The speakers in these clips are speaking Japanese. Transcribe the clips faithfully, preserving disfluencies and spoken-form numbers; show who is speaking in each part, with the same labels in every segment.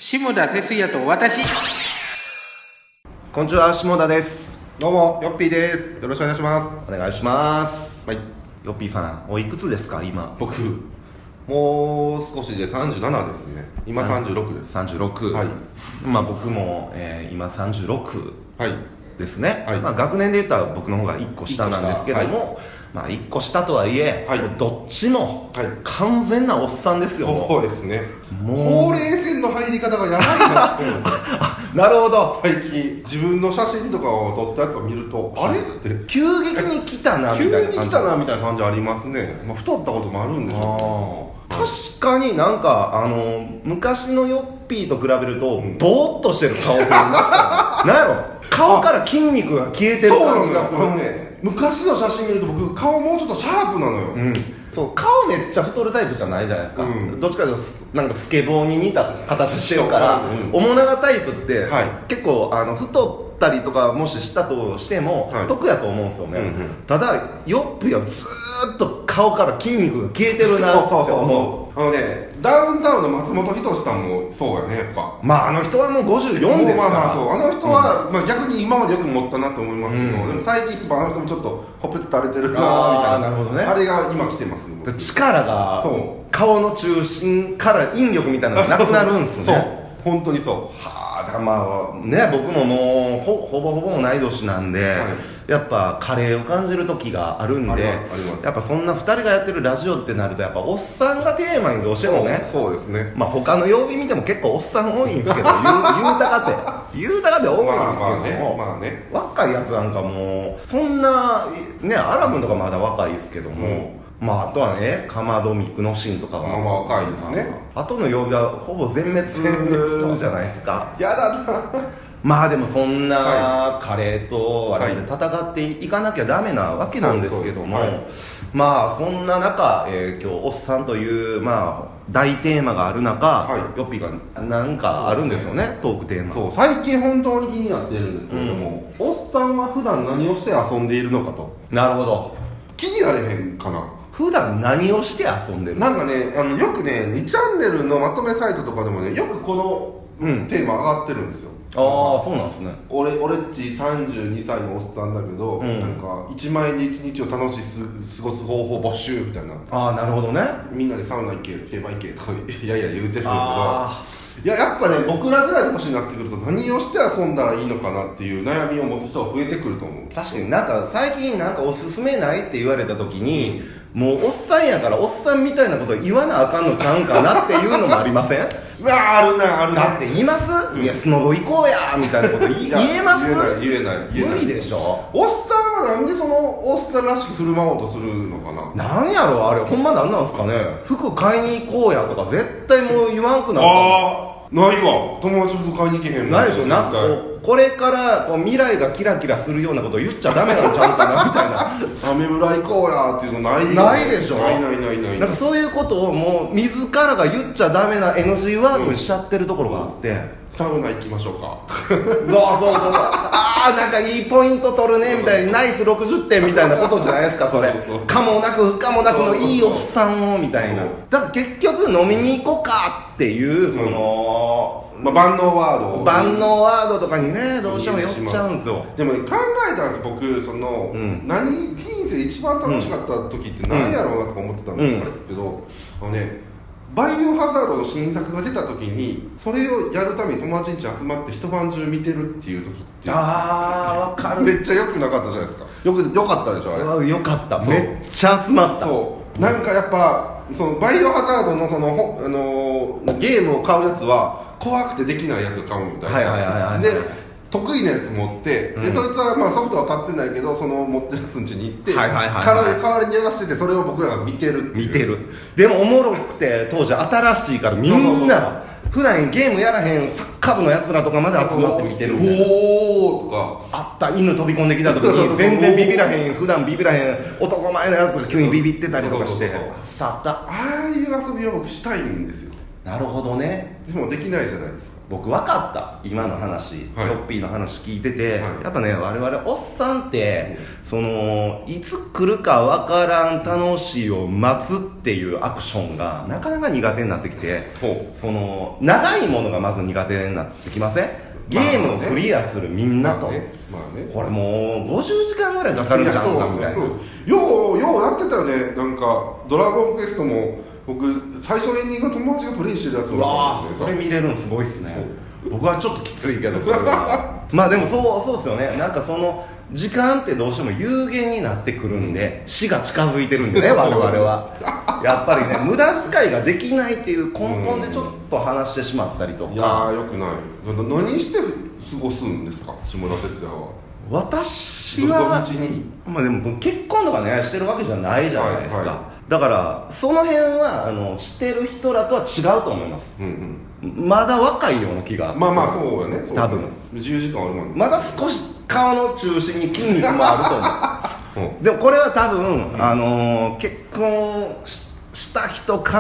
Speaker 1: 下田哲也と私。
Speaker 2: こんにちは、下田です。
Speaker 3: どうも、ヨッピーです。よろしくお願いします。
Speaker 2: お願いします。
Speaker 3: はい。
Speaker 2: ヨッピーさん、おいくつですか、今？
Speaker 3: 僕、もう少しでさんじゅうななですね。今さんじゅうろくです。
Speaker 2: さんじゅうろく。
Speaker 3: はい。
Speaker 2: まあ僕も、えー、今さんじゅうろく
Speaker 3: はい
Speaker 2: ですね。
Speaker 3: はい。
Speaker 2: まあ学年で言ったら僕の方がいっこ下なんですけども、はい、まあいっこ下とはいえ、はい、どっちも完全なおっさんですよ。
Speaker 3: そうですね。もうほうれい線の入り方がやばいなって思うんですよ。
Speaker 2: なるほど。
Speaker 3: 最近自分の写真とかを撮ったやつを見ると、あれって
Speaker 2: 急激に来たなみたいな
Speaker 3: 急に来たなみたいな感じありますね。まあ、太ったこともあるんでしょう。
Speaker 2: 確かになんかあの昔のヨッピーと比べると、うん、ボーっとしてる顔を見ましたね。なんやろ、顔から筋肉が消えてる感じがするね。
Speaker 3: 昔の写真見ると僕顔もうちょっとシャープなのよ、
Speaker 2: うん、そう顔めっちゃ太るタイプじゃないじゃないですか、うん、どっちかというとなんかスケボーに似た形してるから、うん、面長タイプって、はい、結構あの太ったりとかもししたとしても、はい、得やと思うんですよね、うんうん、ただヨッピーはずーっと顔から筋肉が消えてるなって思う。
Speaker 3: そうそうそうそう、あのね、ダウンタウンの松本人志さんもそうやね、やっぱ。
Speaker 2: まああの人はもうごじゅうよんですから。
Speaker 3: まあまあそう、あの人は、うん、まあ、逆に今までよく持ったなと思いますけど、うん、でも最近あの人もちょっとほっぺた垂れてるなみたいな。
Speaker 2: あ、なるほどね。
Speaker 3: あれが今来てますね。
Speaker 2: 力がそう顔の中心から引力みたいなのがなくなるんですね。
Speaker 3: そう、本当にそう。
Speaker 2: はあ、だからまあね、僕ももう ほ, ほぼほぼ同い年なんで、はい、やっぱカレーを感じる時があるんで、
Speaker 3: ありますあります。
Speaker 2: やっぱそんなふたりがやってるラジオってなるとやっぱおっさんがテーマにどうしてもね。
Speaker 3: そうですね。
Speaker 2: まあ他の曜日見ても結構おっさん多いんですけど、言うたかて言うたかて多いんですけども、まあまあね、まあね、若いやつなんかもうそんなね、アラ君とかまだ若いですけども、うん、まあ、あとはね、かまどみくのしんとかは、
Speaker 3: まあ、若いですね。
Speaker 2: あとの曜日はほぼ全滅じゃないですか。
Speaker 3: やだな。
Speaker 2: まあでもそんなカレーと我々で戦っていかなきゃダメなわけなんですけども、はい、まあそんな中、えー、今日おっさんというまあ大テーマがある中、はい、ヨッピーがなんかあるんですよね、ね、トークテーマ。
Speaker 3: そう、最近本当に気になってるんですけれども、うん、おっさんは普段何をして遊んでいるのかと。
Speaker 2: なるほど。
Speaker 3: 気になれへんかな。
Speaker 2: 普段何をして遊んでるの？
Speaker 3: なんかね、あのよくね、にチャンネルのまとめサイトとかでもね、よくこの、うん、テーマ上がってるんですよ。
Speaker 2: ああ、そうなんですね。
Speaker 3: 俺俺っちさんじゅうにさいのおっさんだけど、うん、なんかいちまんえんでいちにちを楽しく過ごす方法募集みたいな。
Speaker 2: ああ、なるほどね。み
Speaker 3: んなでサウナ行け、競馬行けとかいやいや言うてるんだけど、いや、やっぱね、僕らぐらいの年になってくると何をして遊んだらいいのかなっていう悩みを持つ人が増えてくると思う。
Speaker 2: 確かになんか最近なんかおすすめないって言われた時に、もうおっさんやからおっさんみたいなこと言わなあかんのちゃうんかなっていうのもありません？
Speaker 3: うわ、あるな、あるな。
Speaker 2: だって言います？うん、いや、スノボ行こうやみたいなこと言えます？
Speaker 3: 言えない、言えない、
Speaker 2: 無理でしょ。
Speaker 3: おっさんはなんでそのおっさんらしく振る舞おうとするのかな。
Speaker 2: なんやろあれ、ほんまなんなんすかね。服買いに行こうやとか絶対もう言わんくなる。
Speaker 3: ああ、ないわ。友達服買いに行けへんもん。
Speaker 2: ないでしょ。なんかこれからこう未来がキラキラするようなことを言っちゃダメなんちゃうかなみたいな。
Speaker 3: アメ村行こうやっていうのないよ。
Speaker 2: ないでしょ。
Speaker 3: ないないないない。
Speaker 2: なんかそういうことをもう自らが言っちゃダメな エヌジー ワードにしちゃってるところがあって、うん、
Speaker 3: サウナ行きましょうか。
Speaker 2: そうそうそう。ああ、なんかいいポイント取るねみたいな、ナイスろくじゅってんみたいなことじゃないですか、それ。そうそう、かもなく不可もなくのいいおっさんをみたいな。だから結局飲みに行こうかっていう、その、
Speaker 3: うん、まあ、万能ワード
Speaker 2: 万能ワードとかにね、どうしても寄っちゃうんですよ。
Speaker 3: でも、ね、考えたんです、僕その、うん、何人生一番楽しかった時って何やろうなとか思ってたんですけど、うん、あのね、バイオハザードの新作が出た時にそれをやるために友達ん家集まって一晩中見てるっていう時って、
Speaker 2: ああ、分かる。
Speaker 3: めっちゃ良くなかったじゃないですか。よく良かったでしょ、あれ。
Speaker 2: 良かった。めっちゃ集まった。
Speaker 3: そう、なんかやっぱそのバイオハザードのその、あのー、ゲームを買うやつは怖くてできないやつを買うみたいな。はいはいはいはい、で得意なやつ持って、うん、でそいつはまあソフトは買ってないけどその持ってるやつん家に行って、はいはいはいはい、代わりにやらせてて、それを僕らが見てるっていう。
Speaker 2: 見てる。でもおもろくて当時新しいからみんな普段ゲームやらへんサッカー部のやつらとかまで集まって見てるみたいな。
Speaker 3: おーとか
Speaker 2: あった。犬飛び込んできた時に全然ビビらへん、普段ビビらへん男前のやつが急にビビってたりとかして、
Speaker 3: あったあった。ああいう遊びを僕したいんですよ。
Speaker 2: なるほどね。
Speaker 3: でもできないじゃないですか。
Speaker 2: 僕分かった今の話、
Speaker 3: はい、
Speaker 2: ロッピーの話聞いてて、はい、やっぱね我々おっさんって、うん、そのいつ来るか分からん楽しいを待つっていうアクションがなかなか苦手になってきて、うん、その長いものがまず苦手になってきません？ゲームをクリアするみんなと、まあねまあね、これもうごじゅうじかんぐらいかかるんじゃんかみたいな。よ
Speaker 3: うようやってたよね。なんかドラゴンクエストも僕最初のエンディングの友達がプレイしてるやつを見たんで、
Speaker 2: それ見れるのすごいっすね。僕はちょっときついけどそれはまあでもそうそうっすよね。なんかその時間ってどうしても有限になってくるんで、うん、死が近づいてるんでね我々はやっぱりね無駄遣いができないっていう根本でちょっと話してしまったりとか、うん、いや
Speaker 3: ーよくない。何して過ごすんですか下田哲也は。
Speaker 2: 私は
Speaker 3: 土日に、
Speaker 2: まあでも結婚とかねしてるわけじゃないじゃないですか、はいはい、だからその辺はあのしてる人らとは違うと思います、うんうん、まだ若いような気が。
Speaker 3: まあまあそうやね、
Speaker 2: 多分
Speaker 3: じゅうじかんあるもんね。
Speaker 2: まだ少し顔の中心に筋肉もあると思う、うん、でもこれは多分、うん、あのー、結婚しした人から、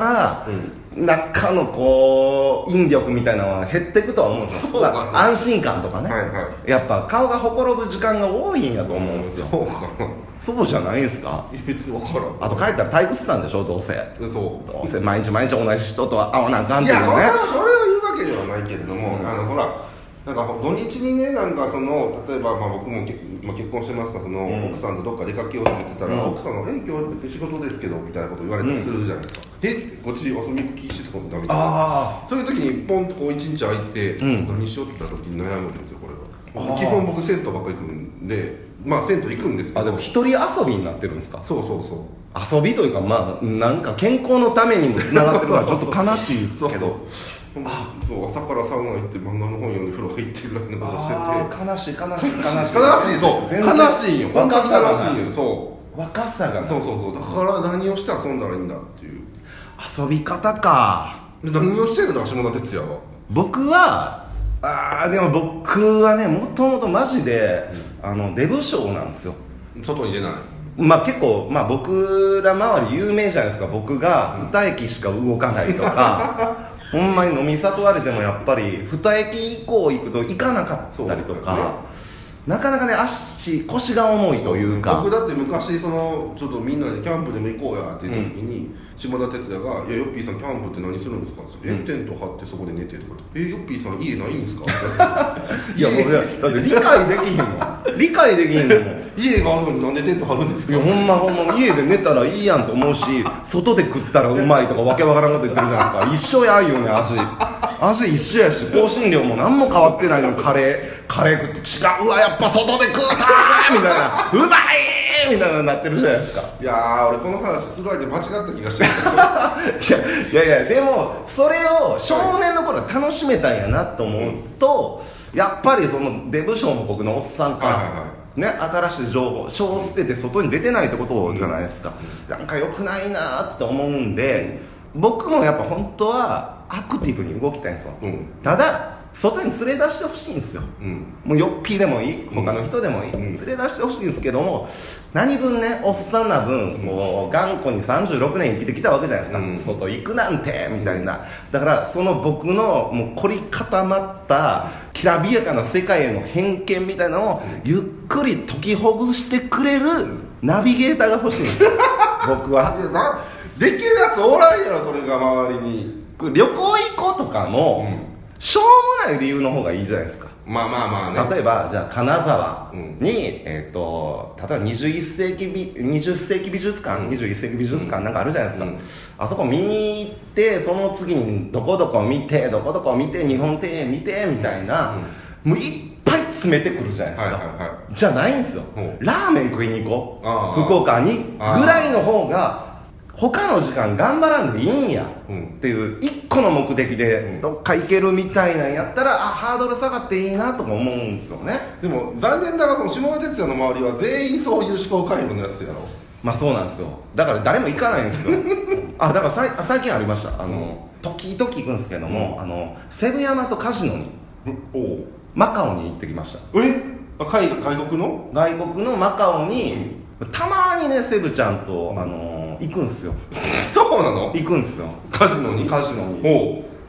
Speaker 2: うん、中のこう引力みたいなのは減っていくとは思うんですよ、まあ、安心感とかね、はいはい、やっぱ顔がほころぶ時間が多いんやと思うんですよ、
Speaker 3: うん、そうかな。
Speaker 2: そうじゃないですか。
Speaker 3: 別に分からん。
Speaker 2: あと帰ったら退屈なんでしょどうせ。
Speaker 3: そう
Speaker 2: どうせ毎日毎日同じ人とは会わなあかんっていうね。
Speaker 3: いやそれはそれを言うわけではないけれども、うん、あのほらなんか土日にね、なんかその例えばまあ僕もけ、まあ、結婚してますから、その、うん、奥さんとどっか出かけようと思ってたら、うん、奥さんが「え今日仕事ですけど」みたいなこと言われたりするじゃないですか、うん、でこっち遊び行きしてたことダメだからそういう時にポンとこう一日空いて、うん、何しようって言った時に悩むんですよこれは。基本僕銭湯ばっかり行くんで、まあ銭湯行くんですけど。
Speaker 2: あでも一人遊びになってるんですか。
Speaker 3: そうそうそう
Speaker 2: 遊びというかまあなんか健康のためにもつながってるからちょっと悲しいですけど
Speaker 3: あそう朝からサウナ行って漫画の本読んで風呂入ってぐらいのことしてて。
Speaker 2: あ悲しい悲しい悲しい悲
Speaker 3: しいそう悲しいよ。
Speaker 2: 若さが
Speaker 3: 悲しいよ。そう
Speaker 2: 若さが
Speaker 3: そうそうそうだから何をして遊んだらいいんだっていう
Speaker 2: 遊び方か。
Speaker 3: 何をしてるの下田哲也は。
Speaker 2: 僕はあーでも僕はねもともとマジで、うん、あのデブ症なんですよ。
Speaker 3: 外に出ない。
Speaker 2: まあ結構、まあ、僕ら周り有名じゃないですか。僕がに駅しか動かないとかほんまに飲み誘われてもやっぱりに駅以降行くと行かなかったりとか、ね、なかなかね足腰が重いというか。
Speaker 3: 僕だって昔そのちょっとみんなでキャンプでも行こうやって言った時に、うん、下田哲也が「いやヨッピーさんキャンプって何するんですか?」って言って、うん、えテント張ってそこで寝て」とか「えヨッピーさん家ないんですか?」
Speaker 2: いやもういやだって理解できひんもん理解できひんのもん
Speaker 3: 家があるのになんでテント張るんですか。
Speaker 2: いやほんまほんま家で寝たらいいやんと思うし外で食ったらうまいとかわけわからんこと言ってるじゃないですか。一緒やいうね味味一緒やし香辛料も何も変わってないのにカレーカレー食って違うわやっぱ外で食うたーみたいなうまいみたいななってるじゃないですか。
Speaker 3: いやー俺この話する間に間違った気がして
Speaker 2: るいやいやいやでもそれを少年の頃は楽しめたんやなと思うと、うん、やっぱりそのデブ賞の僕のおっさんから、はいはいはいね、新しい情報書を捨てて外に出てないってことじゃないですか、うん、なんか良くないなって思うんで僕もやっぱ本当はアクティブに動きたいんですよ、うん、ただ外に連れ出してほしいんですよ、うん、もうよっぴーでもいい他の人でもいい、うん、連れ出してほしいんですけども何分ねおっさんな分、うん、もう頑固にさんじゅうろくねん生きてきたわけじゃないですか、うん、外行くなんてみたいな。だからその僕のもう凝り固まったきらびやかな世界への偏見みたいなのをゆっくり解きほぐしてくれるナビゲーターが欲しいんですよ僕は。
Speaker 3: できるやつおらんやろそれが周りに。
Speaker 2: 旅行行こうとかも、うん、しょうもない理由の方がいいじゃないですか。
Speaker 3: まあまあまあ
Speaker 2: ね。例えばじゃあ金沢に、うん、えー、と例えばにじゅういっ世紀美にじゅっ世紀美術館、うん、にじゅういっ世紀美術館なんかあるじゃないですか、うん、あそこ見に行ってその次にどこどこ見てどこどこ見て日本庭園見てみたいな、うん、もういっぱい詰めてくるじゃないですか、はいはいはい、じゃないんですよ、うん、ラーメン食いに行こう福岡にぐらいの方が他の時間頑張らんでいいんや、うん、っていう一個の目的でどっか行けるみたいなんやったら、あハードル下がっていいなとか思うんですよね。
Speaker 3: でも残念ながらその下田哲也の周りは全員そういう思考回路のやつやろ。
Speaker 2: まあそうなんですよ。だから誰も行かないんですよあだからさ最近ありましたあの、うん、時々行くんですけども、うん、あのセブ山とカジノに、うん、おマカオに行ってきました。
Speaker 3: えあ海外国の
Speaker 2: 外国のマカオに、うん、たまにねセブちゃんと、うん、あの行くんすよ
Speaker 3: そうなの。
Speaker 2: 行くんすよ
Speaker 3: カジノに
Speaker 2: カジノにお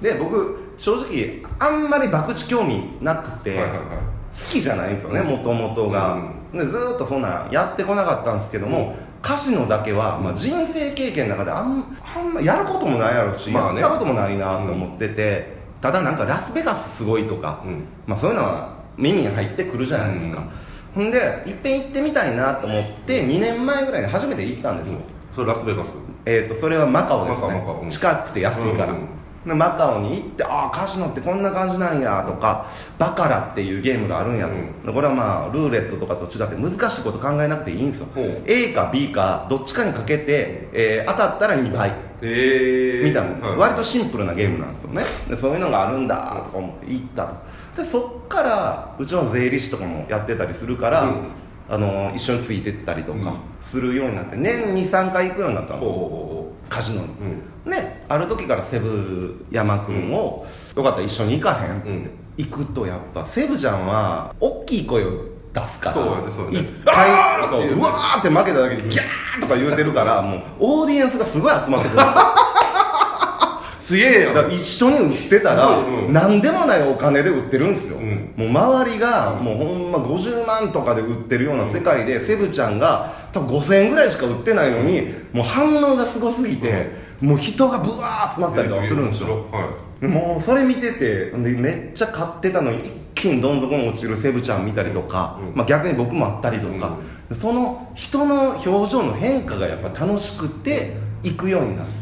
Speaker 2: で僕正直あんまり博打興味なくて、はいはいはい、好きじゃないんですよねもともとが、うん、でずーっとそんなんやってこなかったんですけども、うん、カジノだけは、まあ、人生経験の中であん、あんまやることもないやろし、まあね、やったこともないなと思ってて、うん、ただなんかラスベガスすごいとか、うん、まあ、そういうのは耳に入ってくるじゃないですか、うん、ほんでいっぺん行ってみたいなと思ってにねんまえぐらいに初めて行ったんですよ、うん、
Speaker 3: それラスベガス？
Speaker 2: えーとそれはマカオですね。
Speaker 3: マカオ、うん、
Speaker 2: 近くて安いから、うんうんでマカオに行って、ああカジノってこんな感じなんやとか、バカラっていうゲームがあるんやと、うん、これはまあルーレットとかと違って難しいこと考えなくていいんですよ、うん、A か B かどっちかにかけて、えー、当たったらにばい、えー、みたいな、はい、割とシンプルなゲームなんですよね。でそういうのがあるんだとか思って行ったと。でそっからうちの税理士とかもやってたりするから、うん、あの一緒についてったりとかするようになって、年にさんかい行くようになったんですよ、カジノに、うん、である時からセブ山君を、うん、よかったら一緒に行かへんって、うん、行くとやっぱセブちゃんは大きい声を出すから、
Speaker 3: そうですそうです、
Speaker 2: いっぱいうわーって負けただけでギャーとか言うてるから、もうオーディエンスがすごい集まってくる
Speaker 3: すげえよ。
Speaker 2: だから一緒に売ってたら、うん、何でもないお金で売ってるんですよ、うん、もう周りがもうほんまごじゅうまんとかで売ってるような世界で、うん、セブちゃんが多分ごせんえんぐらいしか売ってないのに、うん、もう反応がすごすぎて、うん、もう人がブワー集まったりとかするんですよ、はい、もうそれ見ててでめっちゃ買ってたのに一気にどん底に落ちるセブちゃん見たりとか、うん、まあ、逆に僕もあったりとか、うん、その人の表情の変化がやっぱ楽しくて行くようになって、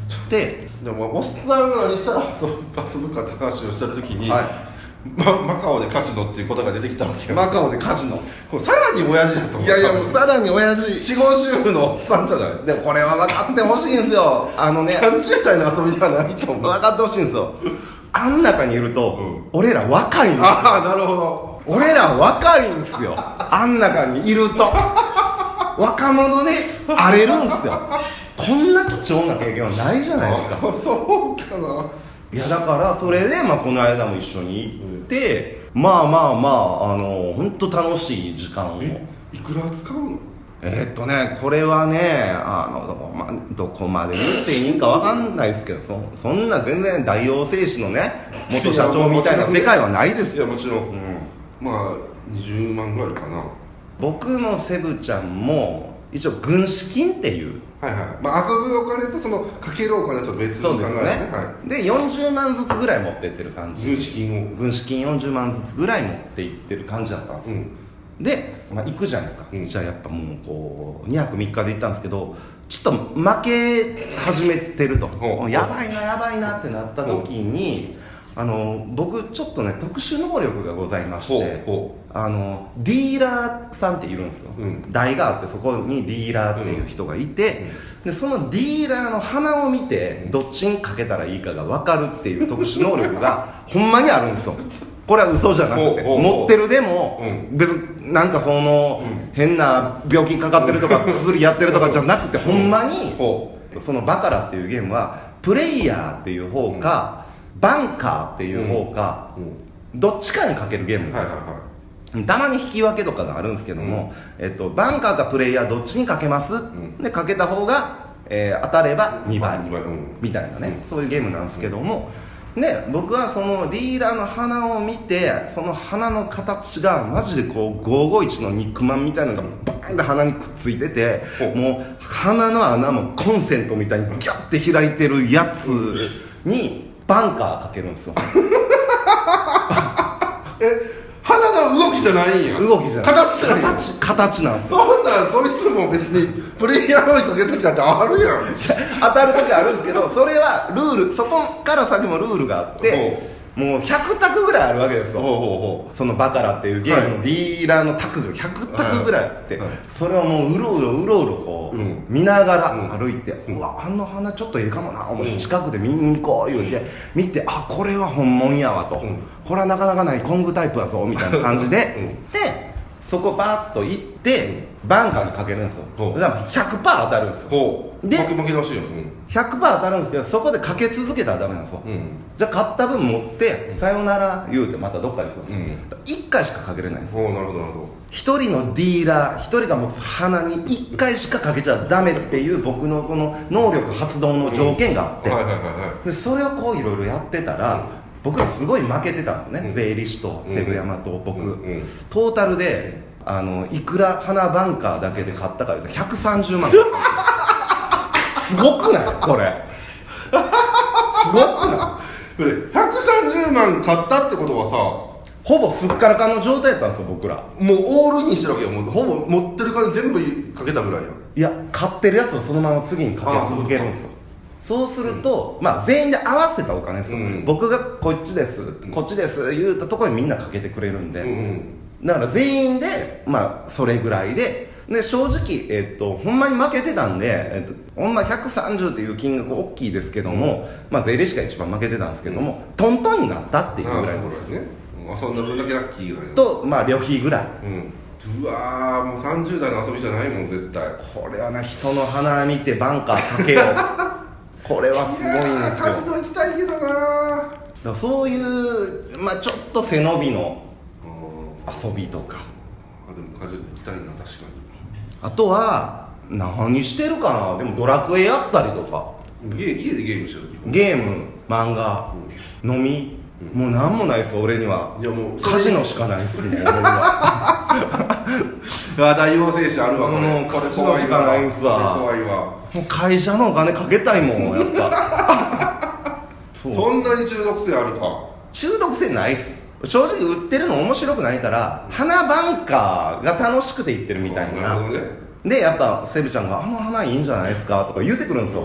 Speaker 3: でもおっさんが何したら遊ぶかって話をした時に、はい、ま、マカオでカジノっていうことが出てきたわけよ。
Speaker 2: マカオでカジノ、
Speaker 3: これさらに親父だと思う。
Speaker 2: いやいやもうさらに親父
Speaker 3: 四五十のおっさんじゃない。
Speaker 2: でもこれは分かってほしいんですよ。あのね
Speaker 3: さんじゅう代の遊びではないと思う。
Speaker 2: 分かってほしいんですよ。あん中にいると、うん、俺ら若いんですよ。
Speaker 3: ああなるほど。
Speaker 2: 俺ら若いんですよ。あん中にいると若者で荒れるんですよ。こんな貴重な経験はないじゃないですか。
Speaker 3: そうかな。
Speaker 2: いやだからそれで、まあ、この間も一緒に行って、うん、まあまあまああの本当楽しい時間を。
Speaker 3: えいくら使うの？
Speaker 2: えー、っとねこれはねあのどこま、どこまで言っていいんかわかんないですけど そ, そんな全然大王製紙のね元社長みたいな世界はないですよ。
Speaker 3: いやもちろん、うん、まあにじゅうまんぐらいかな。
Speaker 2: 僕のセブちゃんも一応軍資金っていう、
Speaker 3: はいはい、まあ、遊ぶお金とそのかけるお金はちょっと別に考えるね。そうですね、
Speaker 2: はい、でよんじゅうまんずつぐらい持っていってる感じ。
Speaker 3: 軍資金を
Speaker 2: 軍資金よんじゅうまんずつぐらい持っていってる感じだったんです、うん、で、まあ、行くじゃないですか、うん、じゃあやっぱもうこうにはくみっかで行ったんですけどちょっと負け始めてるとやばいなやばいなってなった時にあの僕ちょっとね特殊能力がございましてあのディーラーさんっているんですよ、うん、台があってそこにディーラーっていう人がいて、うん、でそのディーラーの鼻を見てどっちにかけたらいいかが分かるっていう特殊能力がほんまにあるんですよ。これは嘘じゃなくて持ってるでも、うん、別になんかその、うん、変な病気にかかってるとか薬やってるとかじゃなくてほんまにそのバカラっていうゲームはプレイヤーっていう方か、うん、バンカーっていう方か、うん、どっちかにかけるゲームなんですよ、はいはいはい、たまに引き分けとかがあるんですけども、うんえっと、バンカーかプレイヤーどっちにかけます、うん、でかけた方が、えー、当たればにばい、うん、みたいなね、うん、そういうゲームなんですけども、で僕はそのディーラーの鼻を見てその鼻の形がマジでこうごーごーいちの肉まんみたいなのがバーンって鼻にくっついててもう鼻の穴もコンセントみたいにギャッて開いてるやつにバンカーかけるんですよ
Speaker 3: え鼻の動きじゃないんや。
Speaker 2: 動きじゃない
Speaker 3: 形じゃない。
Speaker 2: 形形なんですよ。
Speaker 3: そんなんそいつも別にプレイヤーのにかける時だってあるやん
Speaker 2: 当たる時あるんですけどそれはルールそこから先もルールがあってもうひゃく択ぐらいあるわけですよ。ほうほうほうそのバカラっていうゲームのディーラーの択がひゃく択ぐらいあって、はいはい、それをもううろうろうろうろこう、うん、見ながら歩いて、うん、うわあの花ちょっといいかもな思って近くで見に行こう言うて見てあこれは本物やわと、うん、これはなかなかないコングタイプだぞみたいな感じで、うん、でそこバーッと行ってバンカーにかけるんですよ。だから ひゃくパーセント 当たるんですよ。
Speaker 3: で負け負けらしいよ、うん、
Speaker 2: ひゃくパーセント 当たるんですけど、そこでかけ続けたらダメなんですよ、うん、じゃあ勝った分持ってさよなら言うてまたどっかに行くんですよ、うん、いっかいしかかけれないんですよ。
Speaker 3: おなるほどなるほど。
Speaker 2: ひとりのディーラーひとりが持つ鼻にいっかいしかかけちゃダメっていう僕のその能力発動の条件があって、でそれをこういろいろやってたら、うん、僕はすごい負けてたんですね、うん、税理士とセブ山と僕、うんうん、トータルであのいくら花バンカーだけで買ったかいうとひゃくさんじゅうまんすごくないこれすごくない
Speaker 3: ひゃくさんじゅうまん買ったってことはさ、
Speaker 2: ほぼすっからかんの状態やったんですよ僕ら。
Speaker 3: もうオールインしてるわけよ。もうほぼ持ってる金全部かけたぐらいよ。
Speaker 2: いや買ってるやつをそのまま次にかけ続けるんですよ。そうすると、うん、まあ全員で合わせたお金ですよ、うん、僕がこっちです、うん、こっちです言うたところにみんなかけてくれるんで、うんうん、だから全員でまあそれぐらいで、で正直、えっと、ほんまに負けてたんで、えっと、ほんまひゃくさんじゅうっていう金額大きいですけども、うん、まあ税理士が一番負けてたんですけども、うん、トントンになったっていうぐらいです
Speaker 3: ね。うん、そんな分だけラッキーぐらい
Speaker 2: と、まあ旅費ぐらい、
Speaker 3: うん、うわーもうさんじゅう代の遊びじゃないもん絶対。
Speaker 2: これはね、人の鼻見てバンカーかけようこれはすごいんですよ。
Speaker 3: カジノ行きたいけどな。だ
Speaker 2: からそういう、まあ、ちょっと背伸びの遊びとか、
Speaker 3: あでもカジノ行きたいな確かに。
Speaker 2: あとは何してるかな。でもドラクエやったりとか、
Speaker 3: 家, 家でゲームしてる時
Speaker 2: ゲーム漫画、うん、飲み、うん、もう何もないです俺には。いやもうカジノしかないっすね俺には
Speaker 3: 大王製紙あるわこれ。
Speaker 2: もうカジノしかないんすわ。
Speaker 3: 怖いわ。
Speaker 2: もう会社のお金かけたいもんやっぱ
Speaker 3: そ, そんなに中毒性あるか。
Speaker 2: 中毒性ないっす正直。売ってるの面白くないから花バンカーが楽しくて言ってるみたいな。なるほどね。でやっぱセブちゃんが「あの花いいんじゃないですか」とか言うてくるんですよ、うん、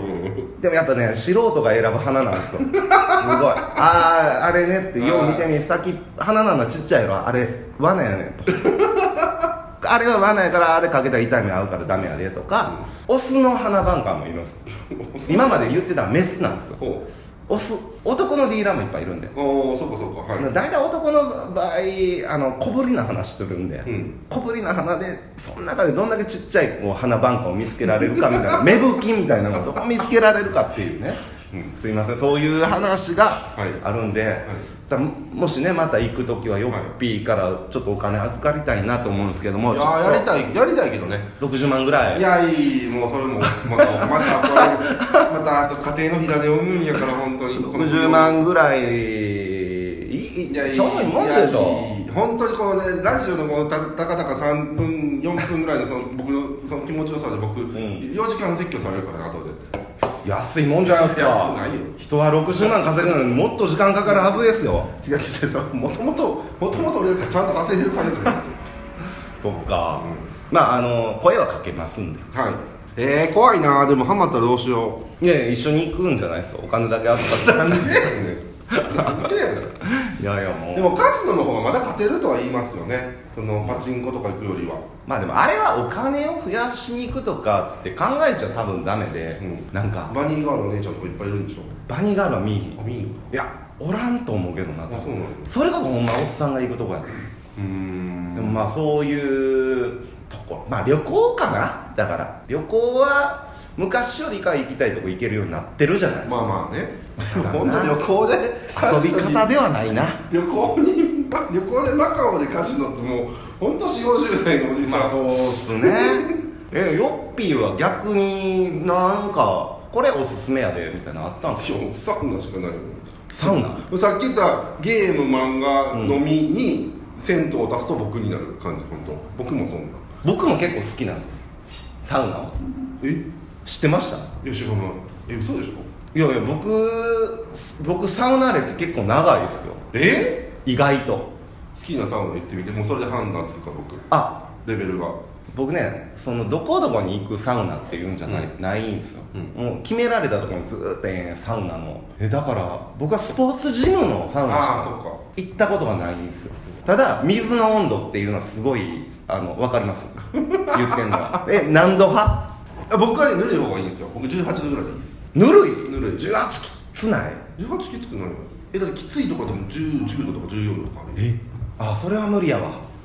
Speaker 2: でもやっぱね素人が選ぶ花なんですよすごいあああれねってよう見てみ、さっき花なのちっちゃいのあれ罠やねんとあれは罠やからあれかけたら痛み合うからダメやでとか、うん、オスの花バンカーもいるんです今まで言ってたメスなんですよ。オス男のディーラーもいっぱいいるんで。
Speaker 3: おおそうかそうか、はい、
Speaker 2: 大体男の場合あの小ぶりな花してるんで、うん、小ぶりな花でその中でどんだけちっちゃいこう花バンカーを見つけられるかみたいな芽吹きみたいなのをどこ見つけられるかっていうね、うん、すいませんそういう話があるんで、はいはい、もしねまた行く時はヨッピーからちょっとお金預かりたいなと思うんですけども、
Speaker 3: いややりたいやりたいけどね。
Speaker 2: ろくじゅうまんぐらい。
Speaker 3: いやいいもうそれもまたまたこれまた家庭の火種を生むんやから本当に
Speaker 2: ろくじゅうまんぐらいいいやいいちょいもんでしょ。
Speaker 3: 本当にこのねラジオのこのたたかたかさんぷんよんぷんぐらいのその僕のその気持ちよさで僕、うん、よじかん説教されるからね後で。
Speaker 2: 安いもんじゃないですか。
Speaker 3: 安くないよ。
Speaker 2: 人はろくじゅうまん稼ぐのにもっと時間かかるはずですよ。
Speaker 3: 違う違う違うもともともともと俺がちゃんと稼いでる感じですよ
Speaker 2: そっか、うん、まああの声はかけますんで。
Speaker 3: はい。えー、怖いな。でもハマったらどうしよ
Speaker 2: う。いやいや一緒に行くんじゃないですか。お金だけ預かってなんで
Speaker 3: なんで
Speaker 2: いやいやもう
Speaker 3: でもカジノの方がまだ勝てるとは言いますよね。そのパチンコとか行くよりは。
Speaker 2: まあでもあれはお金を増やしに行くとかって考えちゃ多分ダメで、うん、なんか
Speaker 3: バニーガールの姉ちゃんとかいっぱいいるんでしょ。
Speaker 2: バニーガールは見えへん。
Speaker 3: あ見えへんか。
Speaker 2: いやおらんと思うけどな。
Speaker 3: あそうなの。
Speaker 2: それこそほんまおっさんが行くとこやで。うーんでもまあそういうとこまあ旅行かな。だから旅行は昔よりか行きたいとこ行けるようになってるじゃないですか。
Speaker 3: まあまあね本当に旅行で
Speaker 2: 遊び方ではないな。
Speaker 3: 旅行に旅行でマカオでカジノってもう本当よんじゅうごじゅう代のおじさん。
Speaker 2: まあそうっすねえヨッピーは逆になんかこれおすすめやでみたいなのあったんですよ。
Speaker 3: サウナしかないよ。
Speaker 2: サウナ
Speaker 3: さっき言ったゲーム漫画飲みに銭湯を足すと僕になる感じ。本当僕もそんな。
Speaker 2: 僕も結構好きなんですサウナは。
Speaker 3: え
Speaker 2: 知ってました？
Speaker 3: いや知らない。え嘘でしょ。
Speaker 2: いやいや僕僕サウナ歴結構長いですよ。
Speaker 3: え
Speaker 2: 意外と
Speaker 3: 好きなサウナ行ってみてもうそれで判断つくか僕。
Speaker 2: あ
Speaker 3: レベルが
Speaker 2: 僕ねそのどこどこに行くサウナっていうんじゃない、うん、ないんですよ、うん、もう決められたところにずーっとえー、サウナのえだから僕はスポーツジムのサウナしか行ったことがないんですよ。ただ水の温度っていうのはすごいあの分かります言ってんのはえ何度派？
Speaker 3: 僕はねぬるい方がいいんですよ。僕じゅうはちどぐらいでいいです。
Speaker 2: ぬるい？
Speaker 3: ぬるい。
Speaker 2: じゅうはちきつない？
Speaker 3: じゅうはちきつくないよ。えだってきついところでもじゅう、じゅうどとかじゅうよんどとかある。
Speaker 2: えあそれは無理やわ。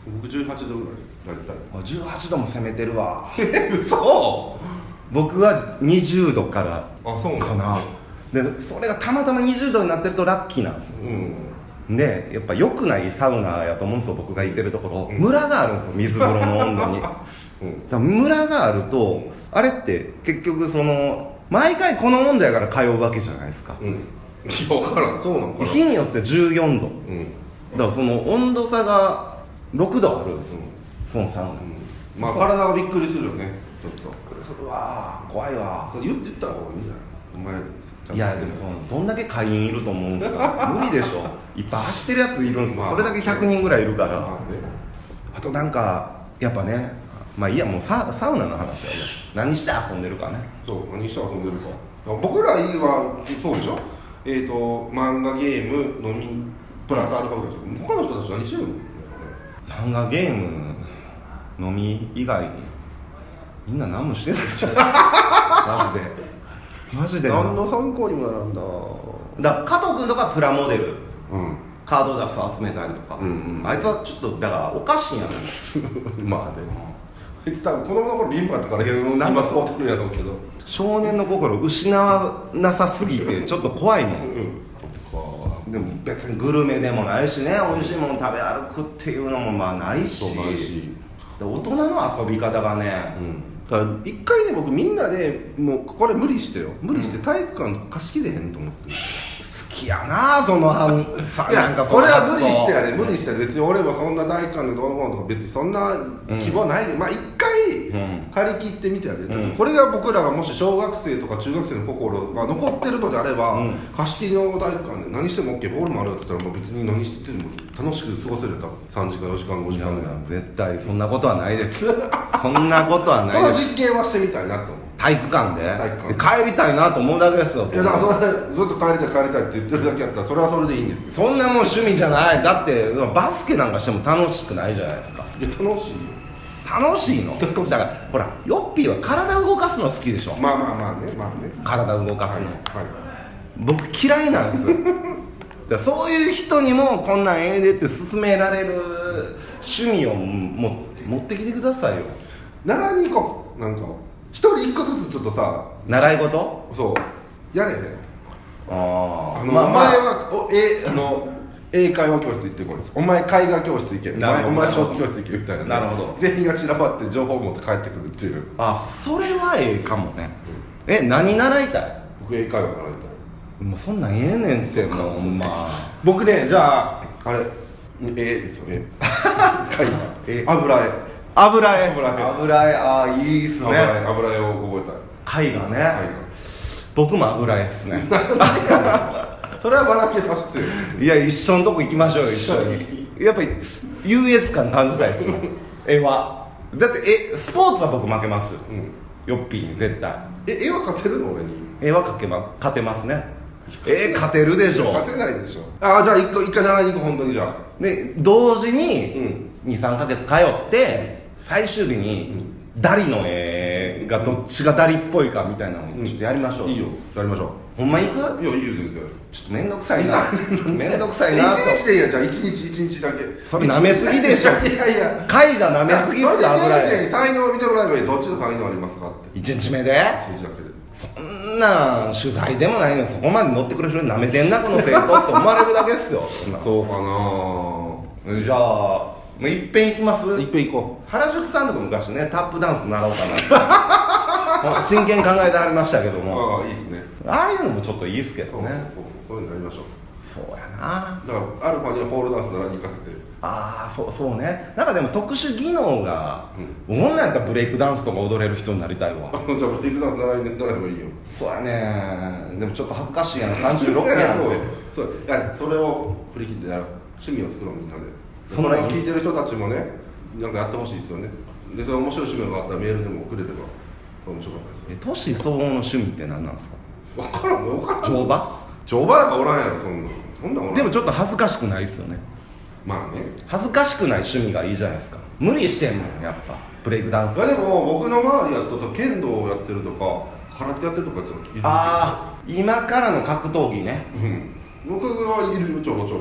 Speaker 3: 僕じゅうはちどぐらいです大体。
Speaker 2: じゅうはちども攻めてるわ。
Speaker 3: え嘘。
Speaker 2: 僕はにじゅうどから
Speaker 3: あそう
Speaker 2: かな。でそれがたまたまにじゅうどになってるとラッキーなんですよ、うん、でやっぱ良くないサウナやと思うんですよ、僕がいてるところ、うん、ムラがあるんですよ、水風呂の温度に、うん、だからムラがあるとあれって結局その毎回この温度やから通うわけじゃないですか、うん、
Speaker 3: いや分からん、そうなのかな。
Speaker 2: 日によってじゅうよんど、うん、だからその温度差がろくどあるんですよ、うん、そのサウナ、うん、
Speaker 3: まあ体がびっくりするよね、ちょっとびっ
Speaker 2: くりするわ、怖いわ。
Speaker 3: それ言ってた方がいいんじゃない。お前
Speaker 2: いやでもそのどんだけ会員いると思うんですか。無理でしょ、いっぱい走ってるやついるんですよ、まあ、それだけひゃくにんぐらいいるから、まあね、あとなんかやっぱね、まあいいや、もう サ, サウナの話は何して遊んでるかね。
Speaker 3: そう、何して遊んでるか。僕らはそうでしょ、えーと漫画ゲーム飲みプラスアルファぐらいでしょ。他の人たち何してるの。
Speaker 2: 漫画ゲーム飲み以外にみんな何もしてないじゃんマジでマジで
Speaker 3: 何の参考にもなるんだ。
Speaker 2: だから加藤君とかプラモデル、うん、カードダスト集めたりとか、うんうん、あいつはちょっとだからおかしいんやろ
Speaker 3: まあね、あいつ多分子供の頃貧乏やったからなんかそうてるやろうけど、
Speaker 2: 少年の心失わなさすぎてちょっと怖いもん、うん、でも別にグルメでもないしね、美味しいもの食べ歩くっていうのもまあないし、
Speaker 3: そうないし、
Speaker 2: 大人の遊び方がね、うん
Speaker 3: だから一回ね、僕みんなでもうこれ無理してよ、無理して体育館貸し切れへんと思って、うん、好
Speaker 2: きやなその反
Speaker 3: いやなんかそれは無理してやね、無理して別に俺もそんな体育館でどう思うとか別にそんな希望ない、うん、まあ一回借り切ってみてやで、うん、これが僕らがもし小学生とか中学生の心が残ってるのであれば、うん、貸し切りの体育館で何しても OK、 ボールもあるって言ったらもう別に何してても楽しく過ごせるよ、多分さんじかんよじかんごじかんぐらい。
Speaker 2: 絶対そんなことはないですそんなことはないです。
Speaker 3: その実験はしてみたいなと思う。
Speaker 2: 体育館で帰りたいなと思うだけですよ。
Speaker 3: いやだからそれずっと帰りたい帰りたいって言ってるだけやったらそれはそれでいいんです
Speaker 2: よ。そんなもん趣味じゃない。だってバスケなんかしても楽しくないじゃないですか。
Speaker 3: いや楽しいよ。
Speaker 2: 楽しいのだからほらヨッピーは体動かすの好きでしょ。
Speaker 3: まあまあまあね、まあね、
Speaker 2: 体動かすの、はいはい、
Speaker 3: 僕
Speaker 2: 嫌いなんですだそういう人にもこんなんええでって勧められる趣味をも持ってきてくださいよ。
Speaker 3: 習いに行こう。なんか一人一個ずつちょっとさ、
Speaker 2: 習い事
Speaker 3: そうやれへん。
Speaker 2: あ
Speaker 3: あの、まあ、お前はおえあの英会話教室行ってこいです。お前絵画教室行け、お前お前小教室行けみたいな。
Speaker 2: なるほど。
Speaker 3: 全員が散らばって情報を持って帰ってくるっていう。
Speaker 2: あ、それはええかもね、うん、え、何習いたい。
Speaker 3: 僕英会話習いたい。
Speaker 2: もうそんなんええねんってもうまあ
Speaker 3: 僕ね、じゃああれええですよね絵画え油絵
Speaker 2: 油絵
Speaker 3: 油絵
Speaker 2: 油絵、ああいいっすね。
Speaker 3: 油絵を覚えたい。
Speaker 2: 絵画ね。僕も油絵っすね
Speaker 3: それはばらけさせてよ。
Speaker 2: いや一緒のとこ行きましょうよ、一緒にやっぱり優越感感じたいですよ絵は。だってえスポーツは僕負けます、うん、ヨッピーに絶対。
Speaker 3: え絵は勝てるの俺に。
Speaker 2: 絵は描けま勝てますね。え勝てるでしょ。
Speaker 3: 勝てないでしょ。ああじゃあ一回一回習いに行く。本当にじゃあ
Speaker 2: で同時ににさんかげつ通って最終日にダリの絵がどっちがダリっぽいかみたいなのをちょっとやりましょう、うん、
Speaker 3: いいよやりましょう。
Speaker 2: ほんま行く？
Speaker 3: いやいいよ全然。
Speaker 2: ちょっと面倒くさいな面倒くさいな
Speaker 3: 一日でいいや。じゃあ一日一日だけ。
Speaker 2: それ舐めすぎでしょ。
Speaker 3: いやいや
Speaker 2: 絵画舐めすぎっすか。
Speaker 3: 先生に才能を見てもらえばいい。どっちの才能ありますかって。
Speaker 2: いちにちめで
Speaker 3: いちにちだけで。
Speaker 2: そんな取材でもないのにそこまで乗ってくれる人に舐めてんなこの生徒って思われるだけっすよ
Speaker 3: そうかな。
Speaker 2: じゃあもういっぺん行きます。
Speaker 3: いっぺん行こう。
Speaker 2: 原宿さんとか昔ねタップダンス習おうかな真剣に考えてはりましたけども。
Speaker 3: ああいいですね。
Speaker 2: ああいうのもちょっといいっすけどね。
Speaker 3: そうそうそういうのやりましょう。
Speaker 2: そうやな。
Speaker 3: だからアルファにはポールダンス習いに行かせて。
Speaker 2: ああそうそうね。なんかでも特殊技能が、うん、こんなんやったらブレイクダンスとか踊れる人になりたいわ。
Speaker 3: じゃあブレイクダンス習いに行ったらいいよ。
Speaker 2: そうやね。でもちょっと恥ずかしいやな。さんじゅうろくやんって
Speaker 3: そうそういやそれを振り切ってやる。趣味を作ろうみんなで。それを聞いてる人たちもねなんかやってほしいですよね。でそれ面白い趣味があったらメールでも送れれば面白かったです。
Speaker 2: え年相応の趣味って何なんですか。
Speaker 3: 分からん分からん。
Speaker 2: 乗馬
Speaker 3: 乗馬なんかおらんやろそんな。そんなんおらん。
Speaker 2: でもちょっと恥ずかしくないですよね。
Speaker 3: まあね
Speaker 2: 恥ずかしくない趣味がいいじゃないですか。無理してんもんやっぱブレイクダンス。
Speaker 3: いやでも僕の周りやっと剣道をやってるとか空手やってるとかっている。
Speaker 2: ああ今からの格闘技ね。
Speaker 3: うん僕はいるよちょろちょろ。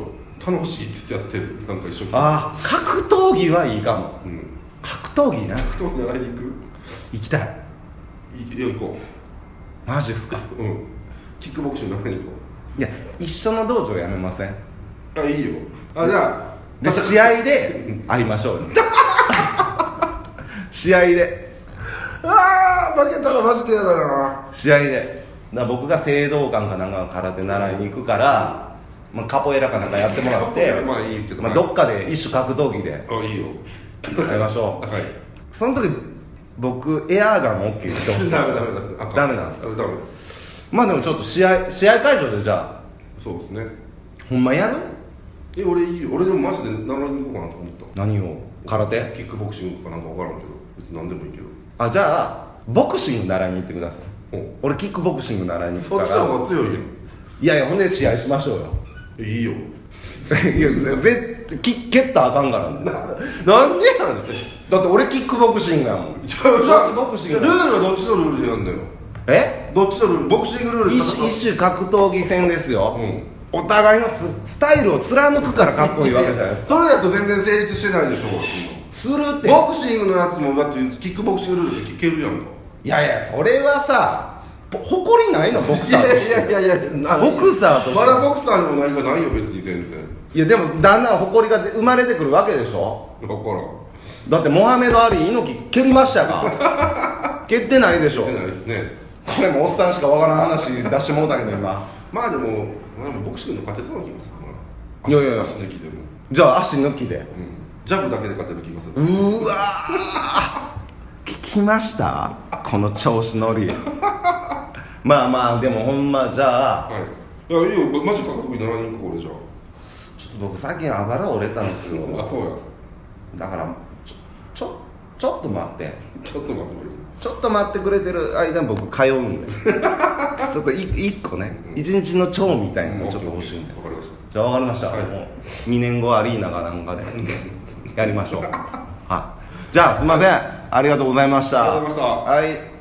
Speaker 3: 楽しいって言ってやってる、なんか一生懸命。
Speaker 2: ああ、格闘技はいいかも、うん、格闘技な。
Speaker 3: 格闘技習いに行く？
Speaker 2: 行きたい。
Speaker 3: いや、行こ
Speaker 2: う。マジっすか？
Speaker 3: うん。キックボクシング習いに行こ
Speaker 2: う。いや、一緒の道場やめません？
Speaker 3: あ、いいよ。あ、じゃあ
Speaker 2: で試合で会いましょうよ試合で。
Speaker 3: ああ、負けたらマジでやだな。
Speaker 2: 試合でだ僕が正道館かなんか空手習いに行くから、まあ、カポエラかなんかやってもらって
Speaker 3: まあいいけど、
Speaker 2: まあ、どっかで一種格闘技で
Speaker 3: あ、いいよ、
Speaker 2: 会いましょう。
Speaker 3: はい。
Speaker 2: その時僕エアーガン OK にしてほしい。
Speaker 3: ダメダメ
Speaker 2: ダメなんですか？
Speaker 3: ダメです。
Speaker 2: まあでもちょっと試合試合会場でじゃあ。
Speaker 3: そうですね。
Speaker 2: ほんまやる？
Speaker 3: え、俺いいよ。俺でもマジで習いに行こうかなと思った。
Speaker 2: 何を？空手？
Speaker 3: キックボクシングとかなんか分からんけど、別に何でもいいけど。
Speaker 2: あ、じゃあボクシング習いに行ってください。俺キックボクシング習いに行くから。
Speaker 3: そっちの方が強いよ。
Speaker 2: いやいや、ほんで試合しましょうよ。
Speaker 3: いいよ。
Speaker 2: いや絶対蹴ったらあかんからな。なんで
Speaker 3: なんで？
Speaker 2: だって俺キックボクシングやもん。
Speaker 3: じゃあ
Speaker 2: ボクシング
Speaker 3: ルールはどっちのルールでやんだよ。
Speaker 2: え？
Speaker 3: どっちのルール？ボクシングルール。
Speaker 2: 一一種格闘技戦ですよ、
Speaker 3: うん、
Speaker 2: お互いの ス, スタイルを貫くからかっこいいわけじゃないですか。
Speaker 3: それだと全然成立してないでしょ。
Speaker 2: するって。
Speaker 3: ボクシングのやつもだってキックボクシングルールで聞けるやんか。
Speaker 2: いやいや、それはさ、誇りないの？ボクサーとして。
Speaker 3: いやいやいやいや、
Speaker 2: ボクサーとして
Speaker 3: まだボクサーにも何かないよ、別に全然。
Speaker 2: いやでもだんだん誇りが生まれてくるわけでしょ。
Speaker 3: だから
Speaker 2: だってモハメド・アリー猪木蹴りましたか？蹴ってないでしょ。
Speaker 3: 蹴ってないですね。
Speaker 2: これもおっさんしかわからん話出してもうたけど今。
Speaker 3: まあでも、まあ、ボクシングの勝てそうな気がするな。
Speaker 2: いやいやいや、
Speaker 3: 足抜きでも。
Speaker 2: じゃあ足抜きで、うん、
Speaker 3: ジャブだけで勝てる気がする。
Speaker 2: うわー聞きました？この調子乗りまあまあでもほんまじゃあ、
Speaker 3: はい、いやいいよ、マジ格闘技習いに行こう。俺じゃあ
Speaker 2: ちょっと僕最近あばら折れたんですよ
Speaker 3: あ、そうや。
Speaker 2: だからちょちょちょっと待って
Speaker 3: ちょっと待って
Speaker 2: ちょっと待ってくれてる間に僕通うんでちょっといいっこね、一日の長みたいなのちょっと欲しいんで。
Speaker 3: 分かりました。
Speaker 2: じゃあ分かりました、はい、もうにねんごアリーナかなんかでやりましょうはい、じゃあすいません、ありがとうございました。
Speaker 3: ありがとうございました。
Speaker 2: はい。